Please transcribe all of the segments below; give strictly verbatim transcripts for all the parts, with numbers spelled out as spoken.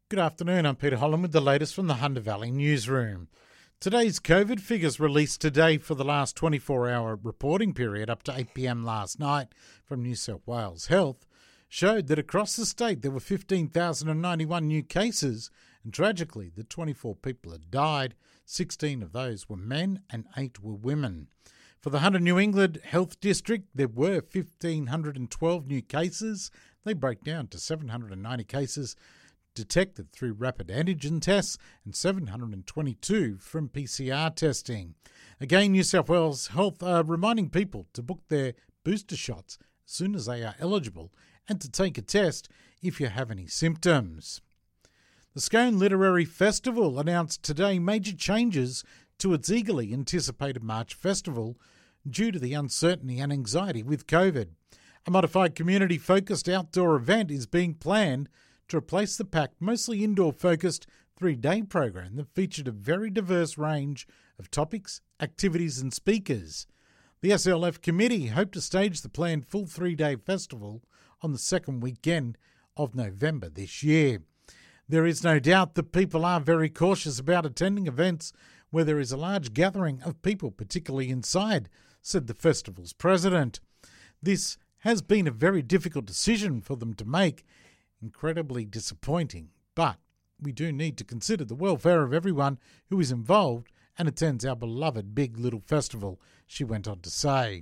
Good afternoon, I'm Peter Holland with the latest from the Hunter Valley Newsroom. Today's COVID figures released today for the last twenty-four hour reporting period up to eight p m last night from New South Wales Health showed that across the state there were fifteen thousand ninety-one new cases, and tragically the twenty-four people had died. sixteen of those were men and eight were women. For the Hunter New England Health District, there were one thousand five hundred twelve new cases. They break down to seven hundred ninety cases detected through rapid antigen tests and seven hundred twenty-two from P C R testing. Again, New South Wales Health are reminding people to book their booster shots as soon as they are eligible and to take a test if you have any symptoms. The Scone Literary Festival announced today major changes to its eagerly anticipated March festival due to the uncertainty and anxiety with COVID. A modified community-focused outdoor event is being planned to replace the packed, mostly indoor-focused three-day program that featured a very diverse range of topics, activities and speakers. The S L F committee hoped to stage the planned full three-day festival on the second weekend of November this year. There is no doubt that people are very cautious about attending events where there is a large gathering of people, particularly inside, said the festival's president. This has been a very difficult decision for them to make, incredibly disappointing, but we do need to consider the welfare of everyone who is involved and attends our beloved Big Little Festival, she went on to say.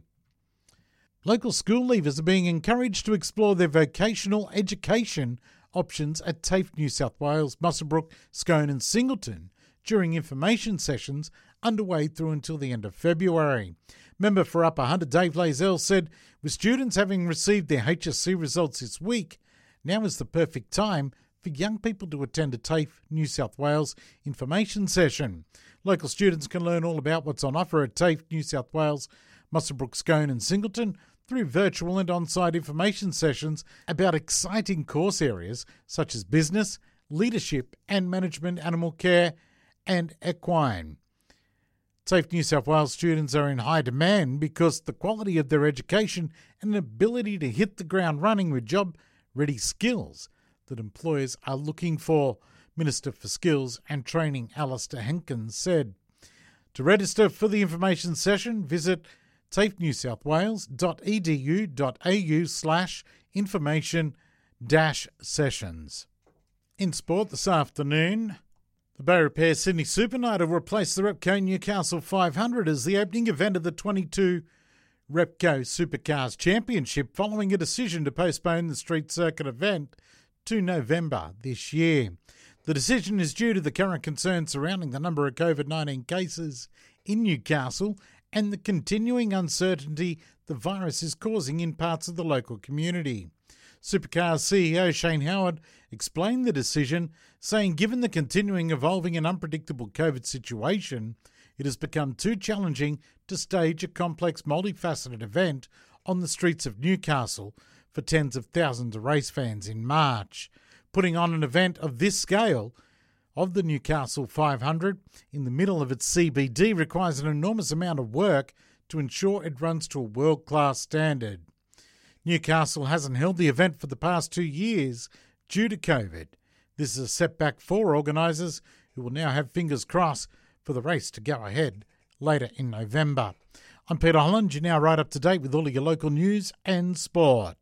Local school leavers are being encouraged to explore their vocational education options at TAFE New South Wales, Muswellbrook, Scone and Singleton during information sessions underway through until the end of February. Member for Upper Hunter Dave Lazell said, with students having received their H S C results this week, now is the perfect time for young people to attend a TAFE New South Wales information session. Local students can learn all about what's on offer at TAFE New South Wales, Muswellbrook, Scone and Singleton through virtual and on-site information sessions about exciting course areas such as business, leadership and management, animal care and equine. TAFE New South Wales students are in high demand because the quality of their education and an ability to hit the ground running with job-ready skills that employers are looking for, Minister for Skills and Training Alistair Hankins said. To register for the information session, visit tafenewsouthwales.edu.au slash information dash sessions. In sport this afternoon, the Bay Repair Sydney Super Night will replace the Repco Newcastle five hundred as the opening event of the twenty-two Repco Supercars Championship following a decision to postpone the street circuit event to November this year. The decision is due to the current concerns surrounding the number of COVID nineteen cases in Newcastle and the continuing uncertainty the virus is causing in parts of the local community. Supercars C E O Shane Howard explained the decision, saying given the continuing evolving and unpredictable COVID situation, it has become too challenging to stage a complex multifaceted event on the streets of Newcastle for tens of thousands of race fans in March. Putting on an event of this scale of the Newcastle five hundred in the middle of its C B D requires an enormous amount of work to ensure it runs to a world-class standard. Newcastle hasn't held the event for the past two years due to COVID. This is a setback for organisers who will now have fingers crossed for the race to go ahead later in November. I'm Peter Holland. You're now right up to date with all of your local news and sport.